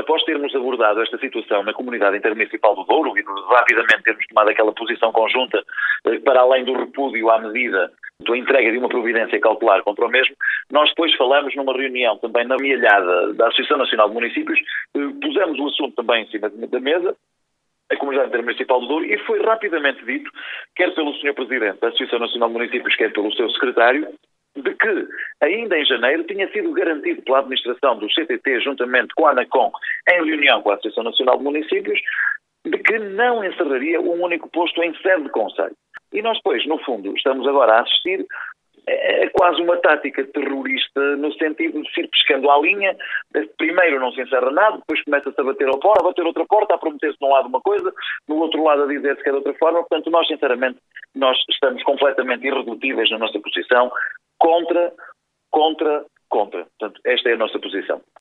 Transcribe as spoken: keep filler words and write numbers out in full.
após termos abordado esta situação na Comunidade Intermunicipal do Douro e rapidamente termos tomado aquela posição conjunta para além do repúdio à medida da entrega de uma providência cautelar contra o mesmo, nós depois falamos numa reunião também na amealhada da Associação Nacional de Municípios, pusemos o assunto também em cima da mesa, a Comunidade Intermunicipal do Douro, e foi rapidamente dito, quer pelo senhor Presidente da Associação Nacional de Municípios, quer pelo seu Secretário, de que, ainda em janeiro, tinha sido garantido pela administração do C T T, juntamente com a ANACOM, em reunião com a Associação Nacional de Municípios, de que não encerraria um único posto em sede de conselho. E nós, pois, no fundo, estamos agora a assistir a quase uma tática terrorista no sentido de se ir pescando à linha, primeiro não se encerra nada, depois começa-se a bater a porta, a bater outra porta, a prometer-se de um lado uma coisa, do outro lado a dizer-se que é de outra forma. Portanto, nós, sinceramente, nós estamos completamente irredutíveis na nossa posição contra, contra, contra. Portanto, esta é a nossa posição.